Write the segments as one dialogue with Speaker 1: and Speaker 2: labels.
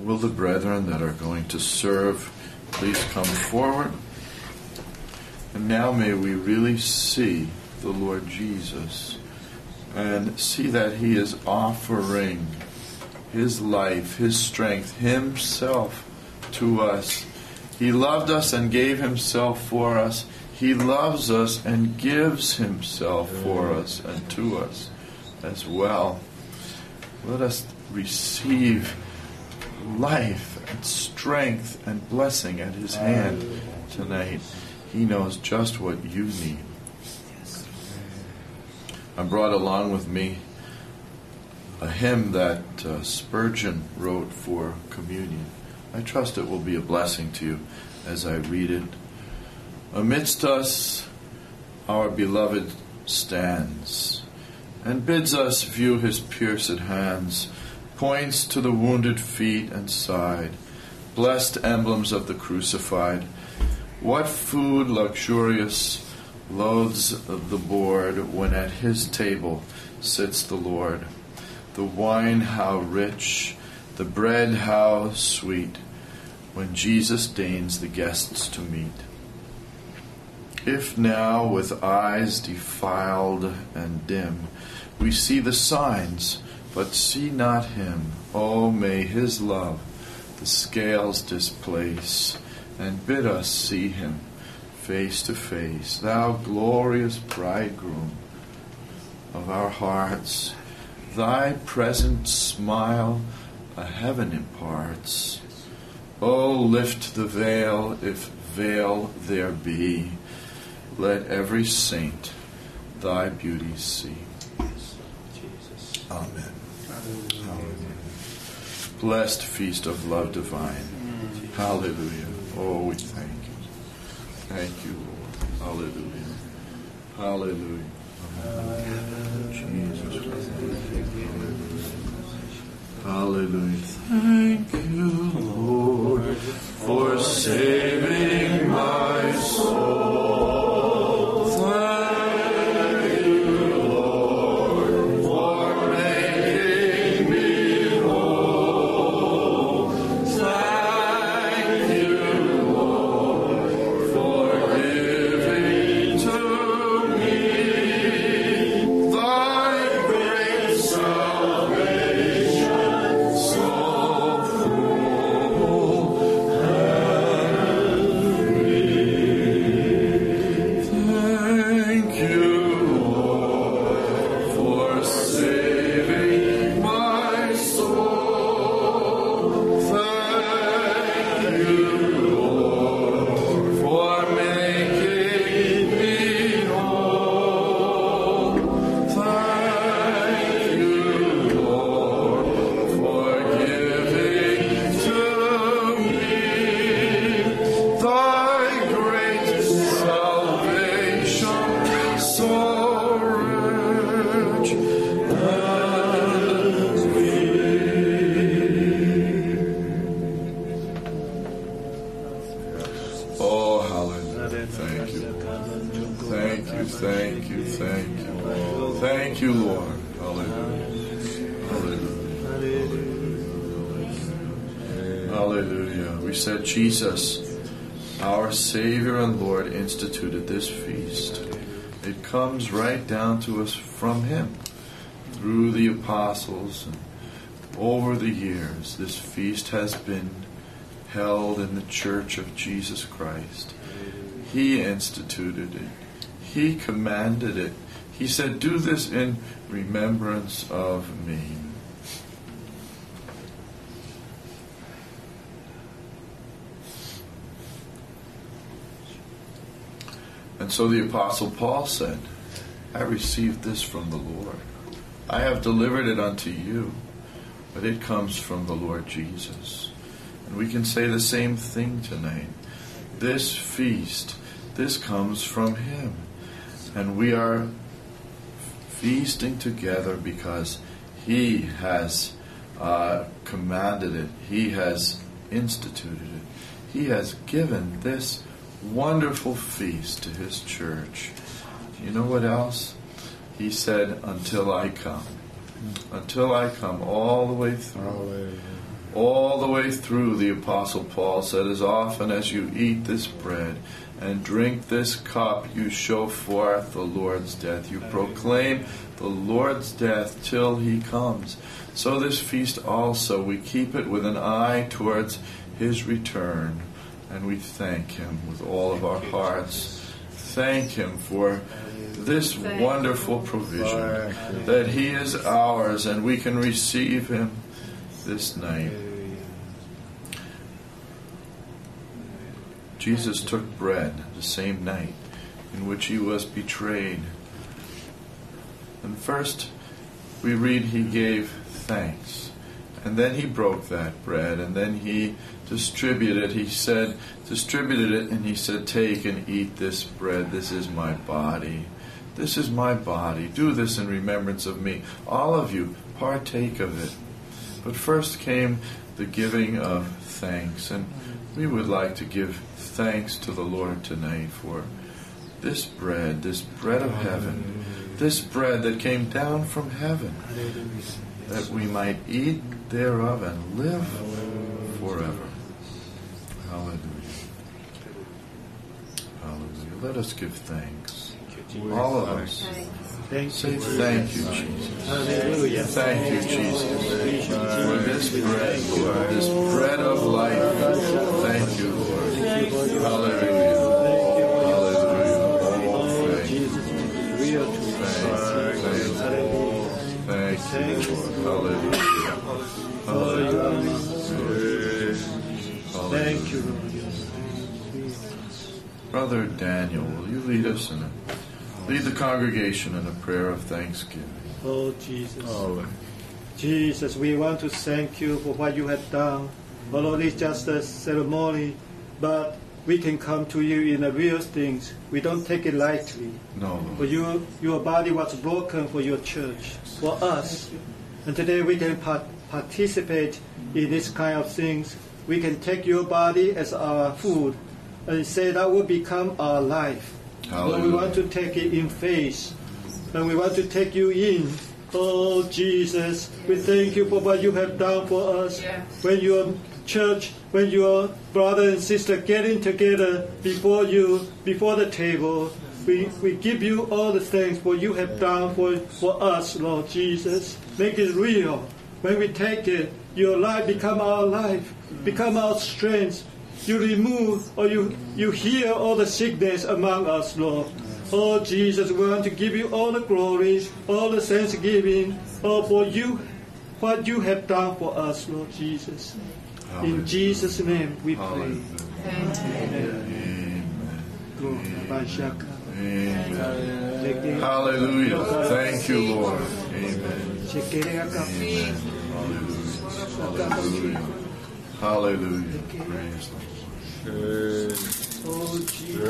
Speaker 1: will the brethren that are going to serve please come forward? And now may we really see the Lord Jesus and see that He is offering His life, His strength, Himself to us. He loved us and gave Himself for us. He loves us and gives Himself for us and to us as well. Let us receive life and strength and blessing at His hand tonight. He knows just what you need. I brought along with me a hymn that Spurgeon wrote for communion. I trust it will be a blessing to you as I read it. Amidst us our beloved stands, and bids us view His pierced hands, points to the wounded feet and side, blessed emblems of the crucified. What food luxurious loathes the board when at His table sits the Lord? The wine how rich, the bread how sweet, when Jesus deigns the guests to meet. If now with eyes defiled and dim we see the signs, but see not Him, oh, may His love the scales displace, and bid us see Him face to face. Thou glorious bridegroom of our hearts, Thy present smile a heaven imparts. Oh, lift the veil, if veil there be. Let every saint Thy beauty see. Amen. Hallelujah. Blessed feast of love divine. Hallelujah. Oh, we thank you. Thank you, Lord. Hallelujah. Hallelujah. Amen. Jesus. Hallelujah. Thank you, Lord, for saving my soul. Jesus, our Savior and Lord, instituted this feast. It comes right down to us from Him, through the apostles, and over the years. This feast has been held in the Church of Jesus Christ. He instituted it. He commanded it. He said, "Do this in remembrance of me." And so the Apostle Paul said, "I received this from the Lord. I have delivered it unto you, but it comes from the Lord Jesus." And we can say the same thing tonight. This feast, this comes from Him. And we are feasting together because He has commanded it. He has instituted it. He has given this wonderful feast to His church. You know what else? He said, "Until I come." Until I come all the way through. All the way through, the Apostle Paul said, as often as you eat this bread and drink this cup, you show forth the Lord's death. You proclaim the Lord's death till he comes. So this feast also, we keep it with an eye towards his return. And we thank him with all of our hearts. Thank him for this wonderful provision, that he is ours and we can receive him this night. Jesus took bread the same night in which he was betrayed. And first we read he gave thanks. And then he broke that bread, and then he distributed it, and he said, take and eat this bread. This is my body. This is my body. Do this in remembrance of me. All of you, partake of it. But first came the giving of thanks. And we would like to give thanks to the Lord tonight for this bread of heaven, this bread that came down from heaven, that we might eat thereof and live forever. Hallelujah. Hallelujah. Let us give thanks. All of us. Say thank you, Jesus.
Speaker 2: Hallelujah.
Speaker 1: Thank you, Jesus, for this bread, Lord, this bread of life. Thank you, Lord. Hallelujah. Thank you, Lord. Hallelujah.
Speaker 2: Thank you, Lord.
Speaker 1: Brother Daniel, will you lead us lead the congregation in a prayer of thanksgiving?
Speaker 2: Oh, Jesus. Jesus, we want to thank you for what you have done. Although it's just a ceremony, but we can come to you in the real things. We don't take it lightly.
Speaker 1: No, Lord.
Speaker 2: For your body was broken for your church, for us. And today we can participate in this kind of things. We can take your body as our food and say that will become our life. But we want to take it in faith. And we want to take you in. Oh, Jesus, we thank you for what you have done for us. When your church, when your brother and sister getting together before you, before the table, we give you all the thanks for you have done for us, Lord Jesus. Make it real. When we take it, your life become our life, become our strength. You remove or you heal all the sickness among us, Lord. Oh, Jesus, we want to give you all the glory, all the thanksgiving, for you, what you have done for us, Lord Jesus. In Jesus' name we pray.
Speaker 1: Amen.
Speaker 2: Amen.
Speaker 1: Amen. Hallelujah. Thank you, Lord. Amen. Amen. Hallelujah. Hallelujah. Praise the Lord.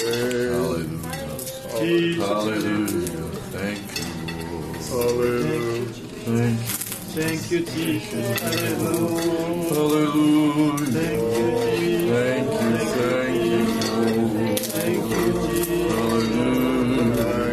Speaker 1: Hallelujah. Hallelujah. Thank you, Lord. Thank you.
Speaker 2: Thank you, Jesus. Hallelujah.
Speaker 1: Hallelujah.
Speaker 2: Thank you, Jesus.
Speaker 1: Thank you.
Speaker 2: Thank you, Jesus.
Speaker 1: Hallelujah.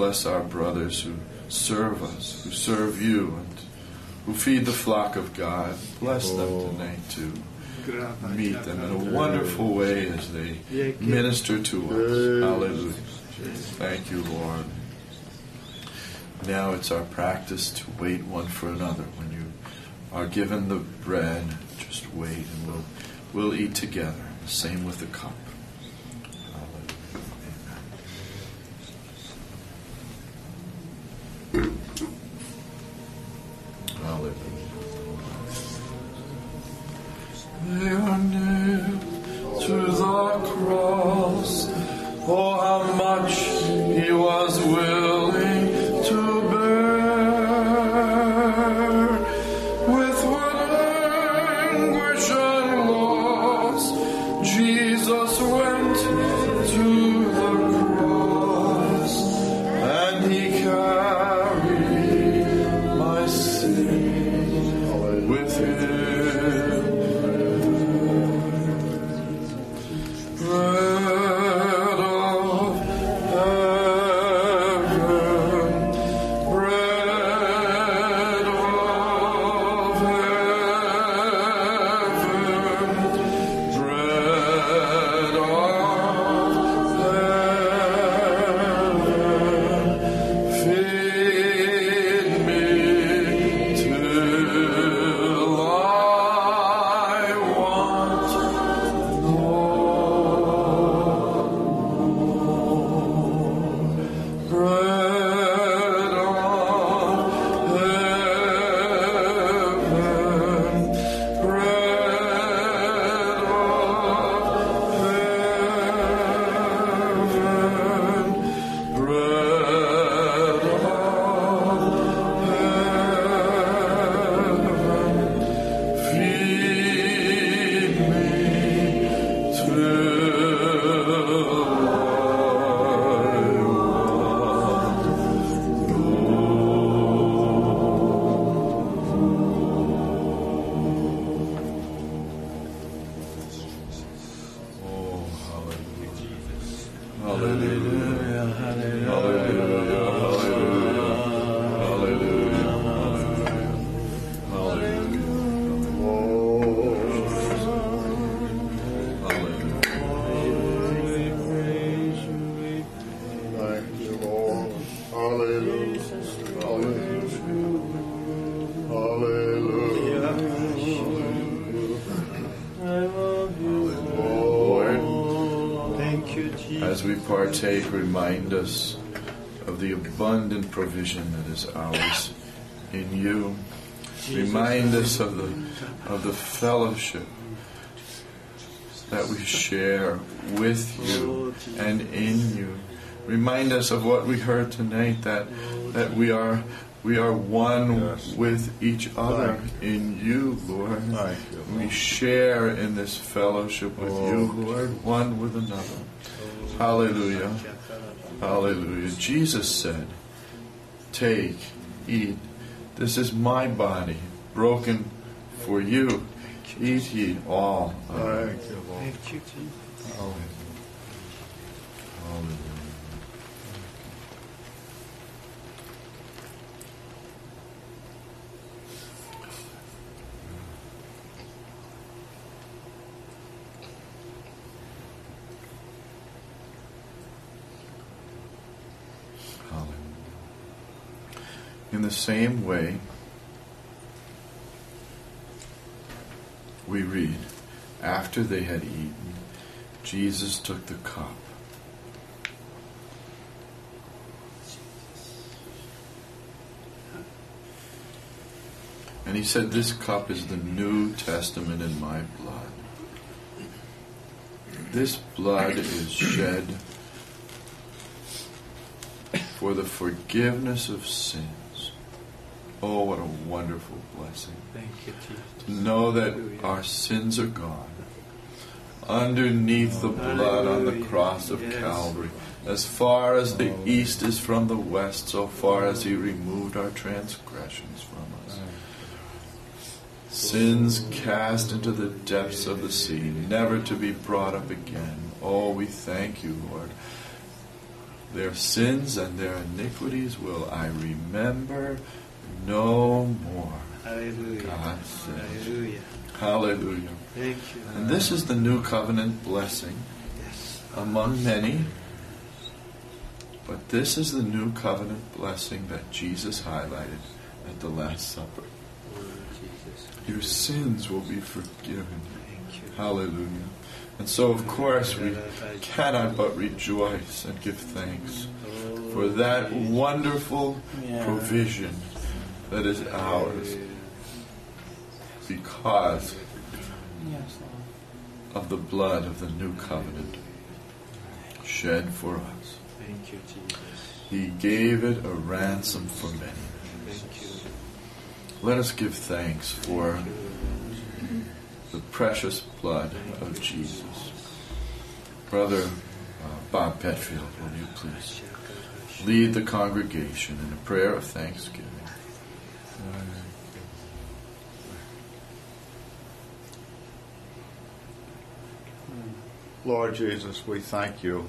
Speaker 1: Bless our brothers who serve us, who serve you, and who feed the flock of God. Bless them tonight too. Meet them in a wonderful way as they minister to us. Hallelujah. Thank you, Lord. Now it's our practice to wait one for another. When you are given the bread, just wait and we'll eat together. The same with the cup. Hallelujah. They were nailed to the cross. Oh, how much he was willing to bear. With what anguish and loss Jesus went to the cross, and he carried my sin with him. Partake, remind us of the abundant provision that is ours in you. Remind us of the fellowship that we share with you and in you. Remind us of what we heard tonight, that we are one with each other in you, Lord. We share in this fellowship with you, Lord, one with another. Hallelujah. Hallelujah. Jesus said, take, eat. This is my body, broken for you. Eat ye all.
Speaker 2: Thank you, Jesus.
Speaker 1: Hallelujah. In the same way, we read, after they had eaten, Jesus took the cup. And he said, this cup is the New Testament in my blood. This blood is shed for the forgiveness of sins. Oh, what a wonderful blessing.
Speaker 2: Thank you, Jesus.
Speaker 1: To know that our sins are gone. Underneath the blood on the cross of Calvary. As far as the east is from the west, so far as he removed our transgressions from us. Sins cast into the depths of the sea, never to be brought up again. Oh, we thank you, Lord. Their sins and their iniquities will I remember no more.
Speaker 2: Hallelujah.
Speaker 1: God says.
Speaker 2: Hallelujah.
Speaker 1: Hallelujah.
Speaker 2: Thank you.
Speaker 1: And this is the new covenant blessing
Speaker 2: Yes.
Speaker 1: among many. But this is the new covenant blessing that Jesus highlighted at the Last Supper.
Speaker 2: Oh, Jesus.
Speaker 1: Your sins will be forgiven.
Speaker 2: Thank you.
Speaker 1: Hallelujah. And so, of course, we cannot but rejoice and give thanks for that wonderful provision that is ours because of the blood of the new covenant shed for us.
Speaker 2: Thank you, Jesus.
Speaker 1: He gave it a ransom for many.
Speaker 2: Thank you.
Speaker 1: Let us give thanks for the precious blood of Jesus. Brother Bob Petfield, will you please lead the congregation in a prayer of thanksgiving?
Speaker 3: Lord Jesus, we thank you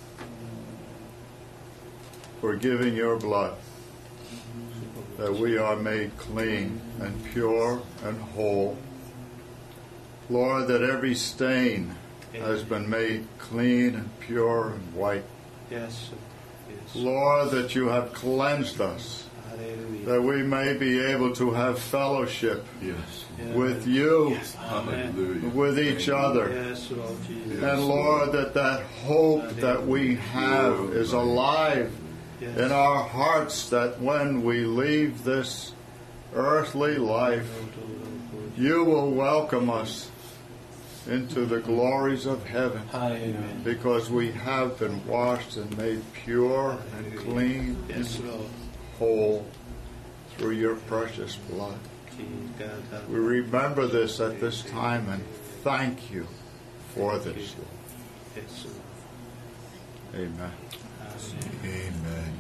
Speaker 3: for giving your blood, that we are made clean and pure and whole. Lord, that every stain has been made clean and pure and white.
Speaker 2: Yes. Yes.
Speaker 3: Lord, that you have cleansed us,
Speaker 2: Hallelujah.
Speaker 3: that we may be able to have fellowship
Speaker 1: Yes.
Speaker 3: with you,
Speaker 1: Hallelujah.
Speaker 3: with each other.
Speaker 2: Yes, Lord Jesus.
Speaker 3: And Lord, that hope that we have is alive
Speaker 2: Yes.
Speaker 3: in our hearts, that when we leave this earthly life, you will welcome us into the glories of heaven, because we have been washed and made pure and clean
Speaker 2: Yes,
Speaker 3: and
Speaker 2: Lord.
Speaker 3: whole through your precious blood. We remember this at this time and thank you for this.
Speaker 2: Yes, Lord.
Speaker 3: Amen.
Speaker 1: Amen.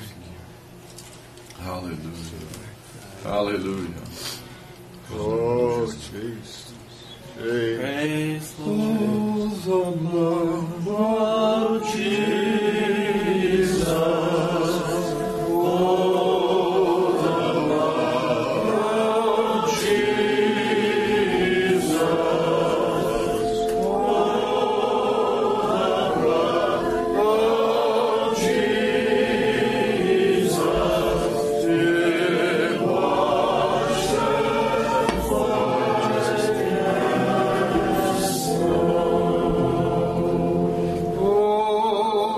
Speaker 1: Hallelujah. Hallelujah.
Speaker 3: Oh, Jesus.
Speaker 4: Praise the
Speaker 1: Lord.
Speaker 4: Lord Jesus.
Speaker 1: Oh,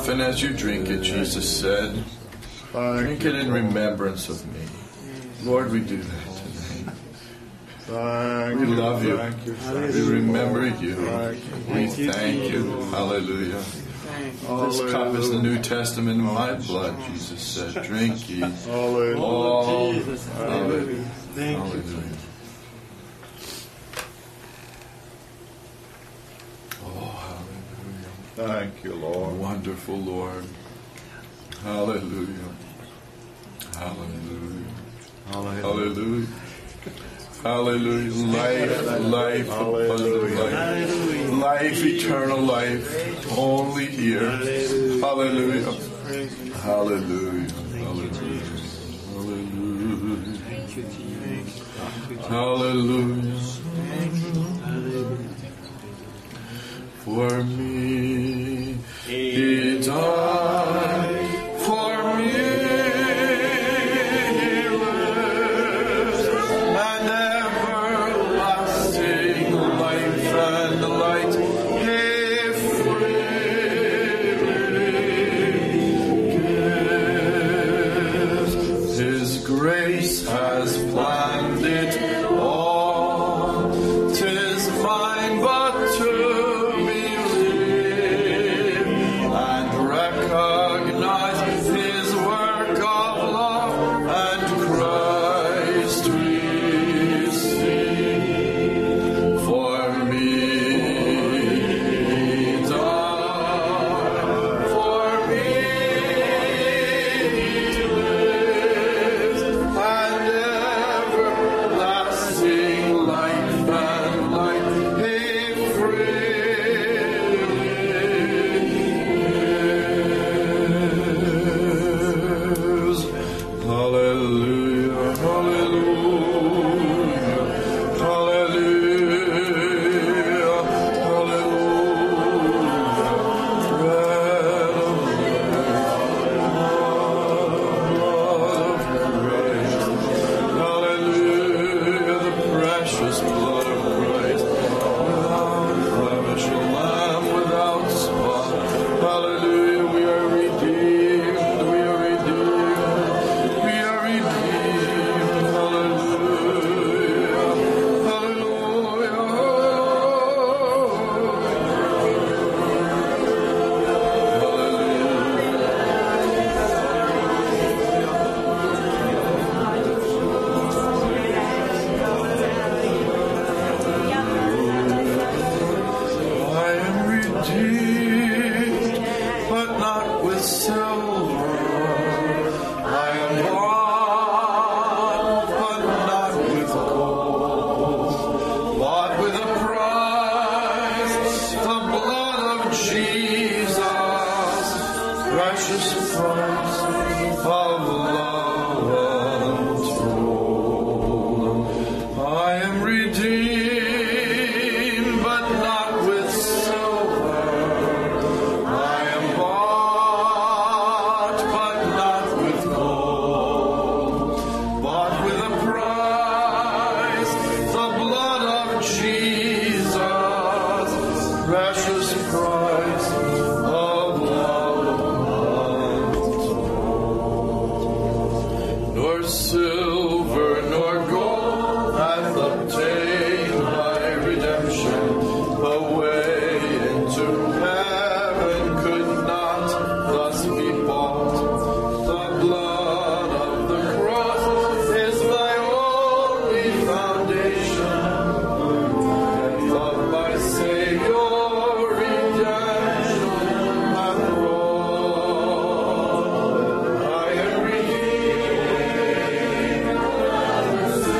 Speaker 1: often as you drink it, Jesus said, drink it in remembrance of me. Lord, we do that today. We love you. We remember you. We thank you. Hallelujah. This cup is the New Testament in my blood, Jesus said. Drink ye.
Speaker 3: Hallelujah.
Speaker 2: Jesus.
Speaker 1: Hallelujah.
Speaker 2: Thank you.
Speaker 1: Hallelujah. Oh, hallelujah.
Speaker 3: Thank you, Lord.
Speaker 1: Wonderful Lord. Hallelujah. Hallelujah. Hallelujah. Hallelujah. Life, abundant life. Life, eternal life. Only here. Hallelujah. Hallelujah. Hallelujah. Hallelujah. For me, He died. For me, He lives. And everlasting life and light He freely gives. His grace has planned it all. 'Tis mine but to recognize His work of love and Christ receive. For me He died, for me He lives, and everlasting life and light He Hallelujah, hallelujah, hallelujah, hallelujah, the precious blood of Christ, without blemish, a lamb without spot. Hallelujah, we are redeemed, we are redeemed. We are redeemed. Hallelujah. Hallelujah. I am redeemed, but not with silver. I am bought, but not with gold. Bought with a price, the blood of Jesus, precious price of love untold. I am redeemed, but not with silver. I am bought, but not with gold. Bought with a price, the blood of Jesus, precious price of love untold. Nor silver nor gold hath obtained my redemption. The way into heaven could not thus be bought. The blood of the cross is my only foundation. Death of my Savior, redemption hath wrought. I am redeemed.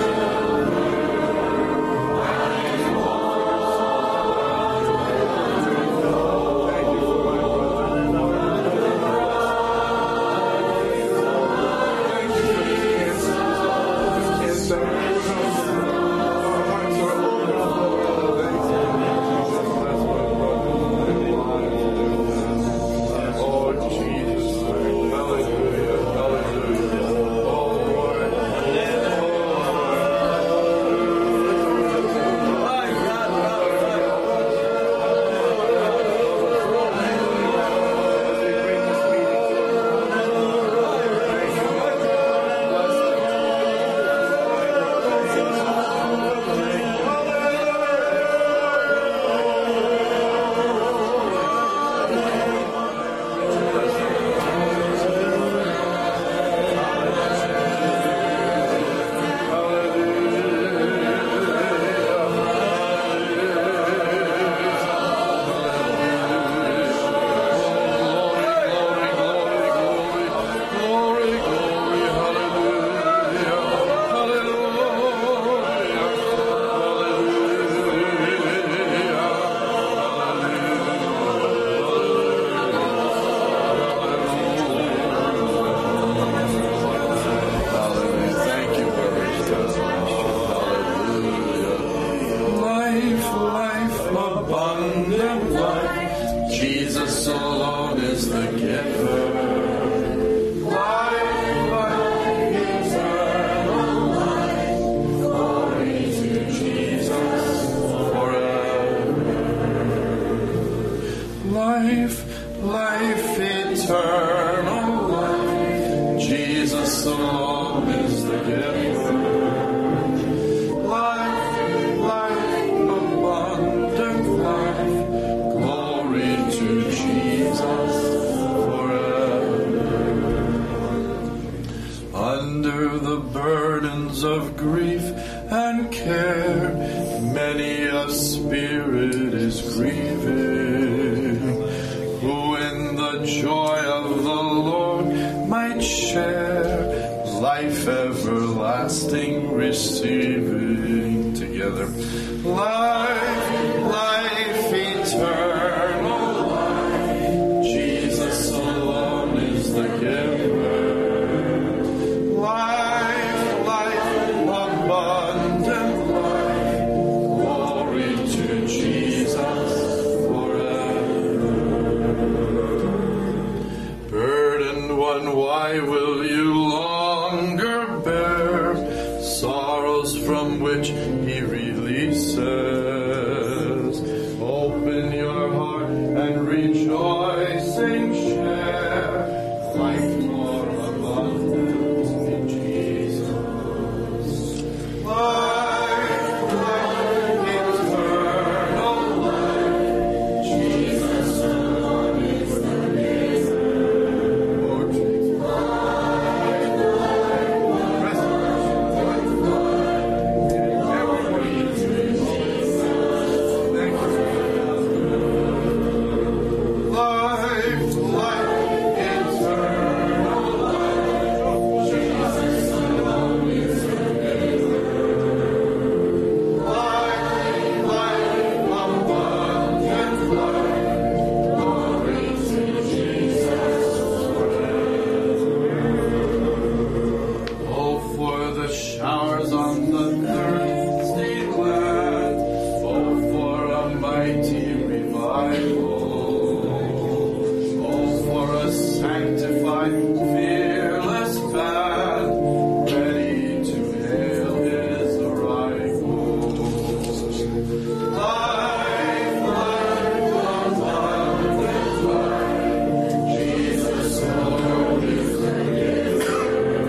Speaker 1: burdens of grief and care. Many a spirit is grieving, who in the joy of the Lord might share life everlasting, receiving together life eternal life. Jesus alone is the giver. Life abundant life. Glory to Jesus forever. Burdened one, why will you longer bear sorrows from which He releases? Open your heart and rejoicing share life more abundant in Jesus. Life eternal life. Jesus alone is the giver. Lord Jesus. Showers on the thirsty land, oh, for a mighty revival, oh, for a sanctified, fearless band, ready to hail His arrival. Life abundant life, Jesus alone is the giver.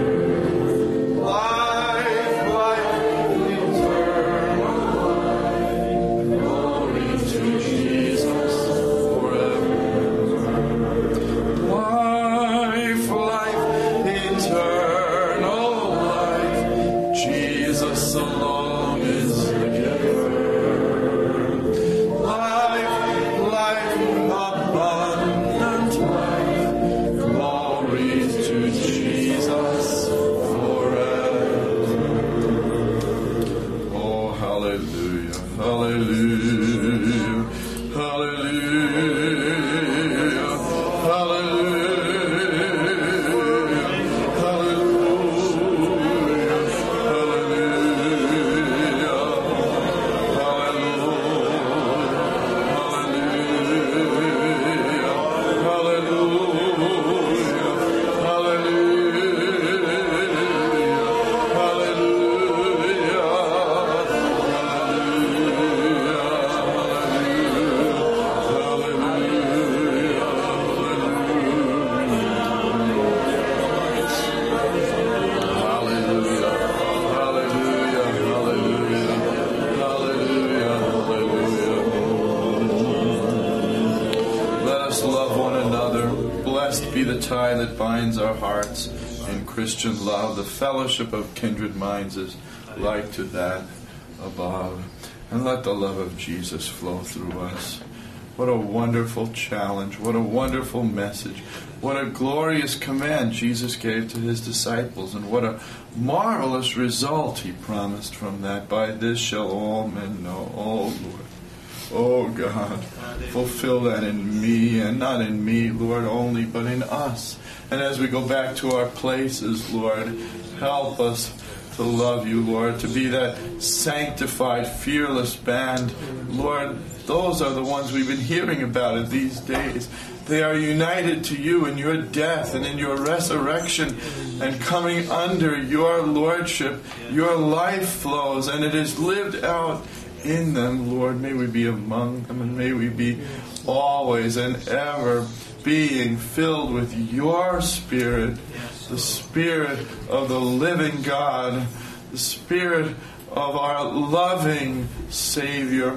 Speaker 1: Be the tie that binds our hearts in Christian love. The fellowship of kindred minds is like to that above. And let the love of Jesus flow through us. What a wonderful challenge. What a wonderful message. What a glorious command Jesus gave to His disciples. And what a marvelous result He promised from that. By this shall all men know. Oh, Lord. Oh, God, fulfill that in me, and not in me, Lord, only, but in us. And as we go back to our places, Lord, help us to love You, Lord, to be that sanctified, fearless band. Lord, those are the ones we've been hearing about in these days. They are united to You in Your death and in Your resurrection, and coming under Your lordship. Your life flows, and it is lived out in them, Lord. May we be among them, and may we be always and ever being filled with Your Spirit, the Spirit of the living God, the Spirit of our loving Savior.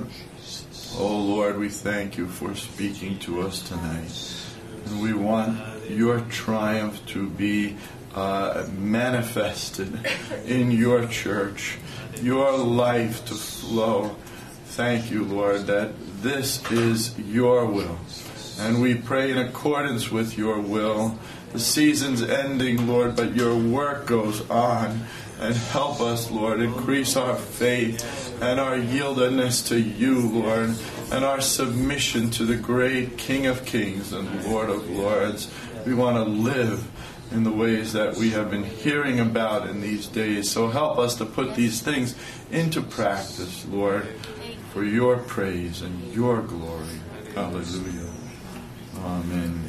Speaker 1: Oh, Lord, we thank You for speaking to us tonight. And we want Your triumph to be manifested in your church, your life to flow. Thank you, Lord, that this is your will. And we pray in accordance with your will. The season's ending, Lord, but your work goes on. And help us, Lord, increase our faith and our yieldedness to you, Lord, and our submission to the great King of Kings and Lord of Lords. We want to live in the ways that we have been hearing about in these days. So help us to put these things into practice, Lord, for your praise and your glory. Hallelujah. Amen.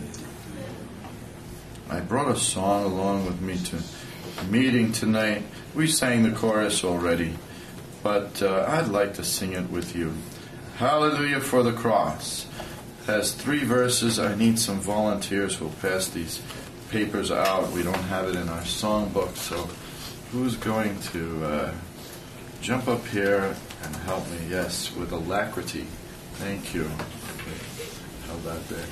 Speaker 1: I brought a song along with me to a meeting tonight. We sang the chorus already, but I'd like to sing it with you. Hallelujah for the cross. It has 3 verses. I need some volunteers who'll pass these papers out. We don't have it in our songbook, so who's going to jump up here and help me? Yes, with alacrity. Thank you. Okay. How about that?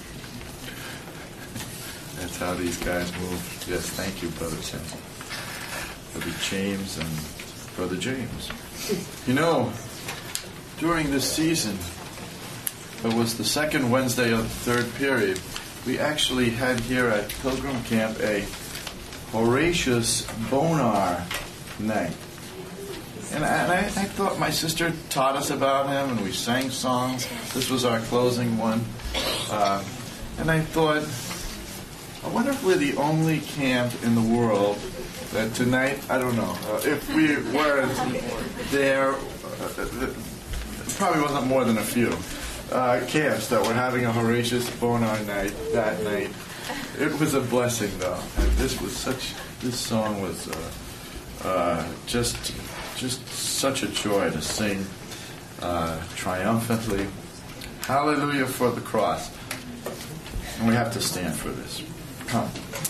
Speaker 1: That's how these guys move. Yes, thank you, Brother Tim. Brother James and Brother James. You know, during this season, it was the second Wednesday of the third period, we actually had here at Pilgrim Camp a Horatius Bonar night. And I thought my sister taught us about him, and we sang songs. This was our closing one. And I thought, I wonder if we're the only camp in the world that tonight, I don't know, if we weren't there, it probably wasn't more than a few camps that were having a Horatius Bonar night that night. It was a blessing, though. And this song was just such a joy to sing triumphantly. Hallelujah for the cross. And we have to stand for this. Come.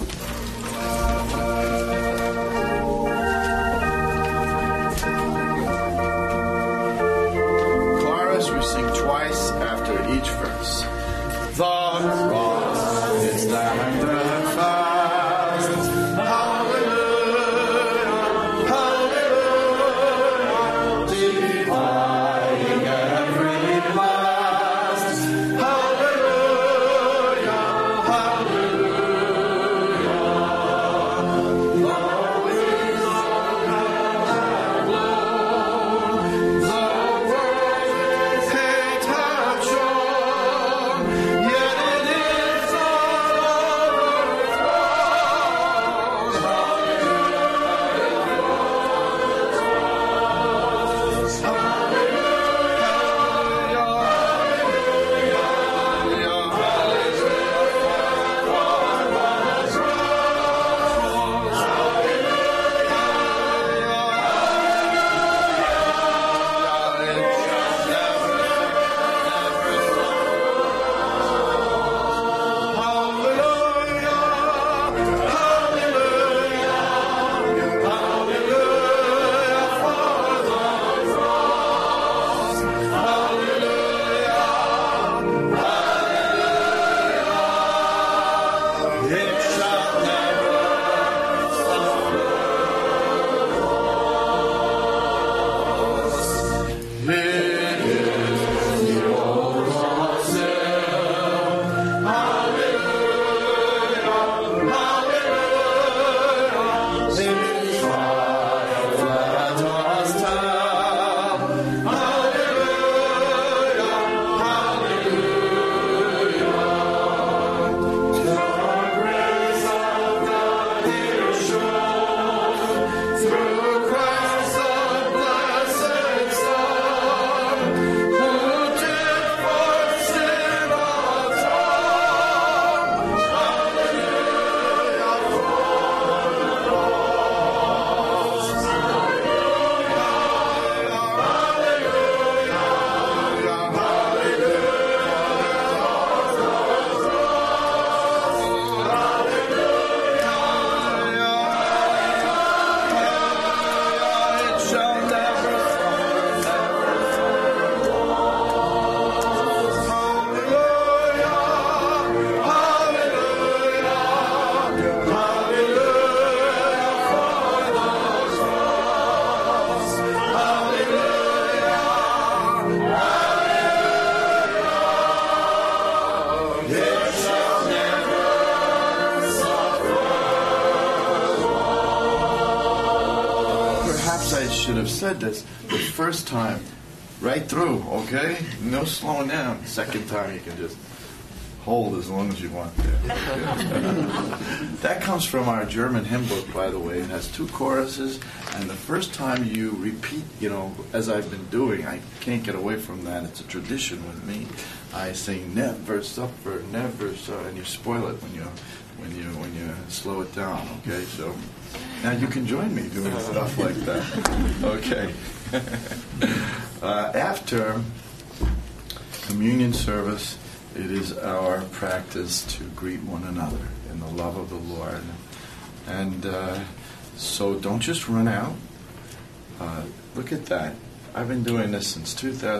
Speaker 1: Chorus, we sing twice after each verse. The cross is stand and fast. Hallelujah, hallelujah, defying every blast. Hallelujah, hallelujah. Perhaps I should have said this the first time, right through, okay? No slowing down. Second time you can just hold as long as you want there. That comes from our German hymn book, by the way. It has 2 choruses, and the first time you repeat, as I've been doing, I can't get away from that. It's a tradition with me. I sing never suffer, never suffer, and you spoil it when you slow it down. Okay, so now you can join me doing stuff like that. Okay. After communion service, it is our practice to greet one another in the love of the Lord. And so don't just run out. Look at that. I've been doing this since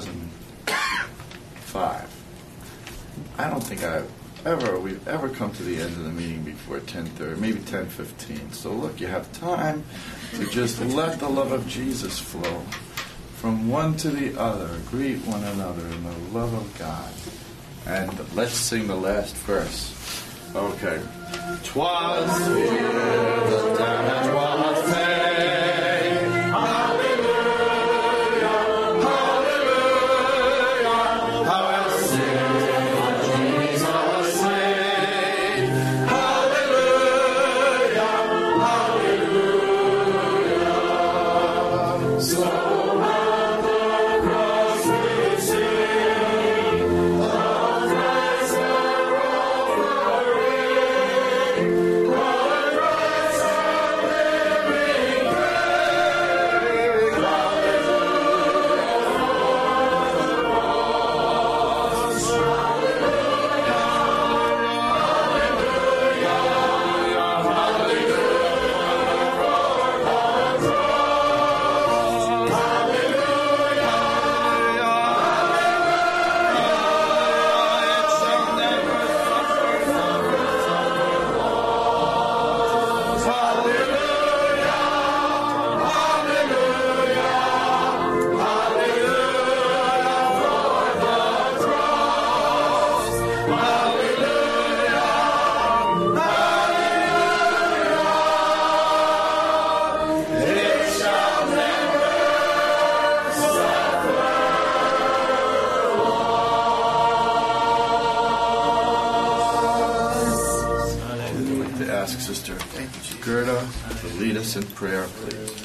Speaker 1: 2005. I don't think we've ever come to the end of the meeting before 10:30, maybe 10:15. So look, you have time to just let the love of Jesus flow from one to the other. Greet one another in the love of God. And let's sing the last verse. Okay. 'Twas here the time was made. Hallelujah, hallelujah. How I sing Jesus slain. Hallelujah, hallelujah. So Sister Gerda to lead us in prayer, please.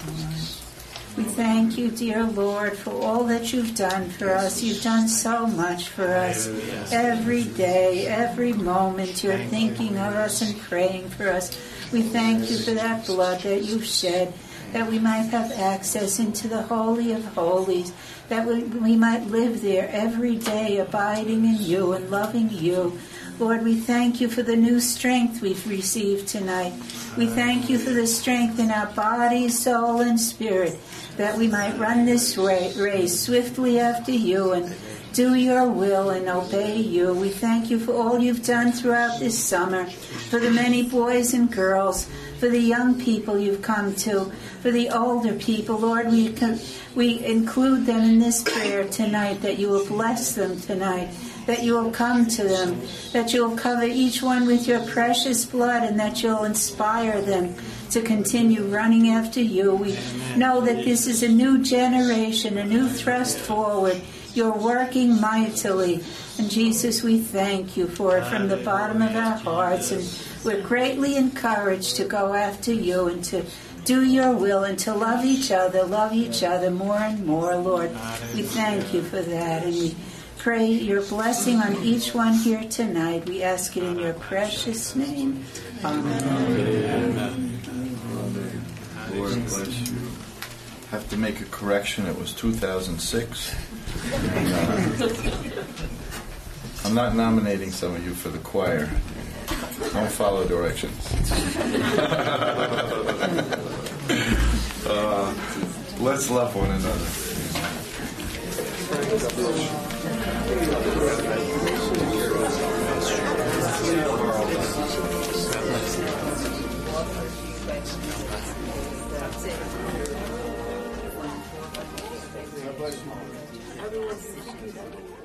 Speaker 5: We thank you, dear Lord, for all that you've done for us. You've done so much for us. Every day, every moment, you're thinking of us and praying for us. We thank you for that blood that you've shed, that we might have access into the Holy of Holies, that we might live there every day, abiding in you and loving you. Lord, we thank you for the new strength we've received tonight. We thank you for the strength in our body, soul, and spirit, that we might run this race swiftly after you and do your will and obey you. We thank you for all you've done throughout this summer, for the many boys and girls, for the young people you've come to, for the older people. Lord, we include them in this prayer tonight, that you will bless them tonight, that you will come to them, that you will cover each one with your precious blood, and that you'll inspire them to continue running after you. We know that this is a new generation, a new thrust forward. You're working mightily. And Jesus, we thank you for it from the bottom of our hearts. And we're greatly encouraged to go after you and to do your will and to love each other more and more, Lord. We thank you for that. And we pray your blessing on each one here tonight. We ask it in your precious name. Amen.
Speaker 1: Lord bless you. Have to make a correction. It was 2006. And, I'm not nominating some of you for the choir. Don't follow directions. Let's love one another.
Speaker 6: Everyone's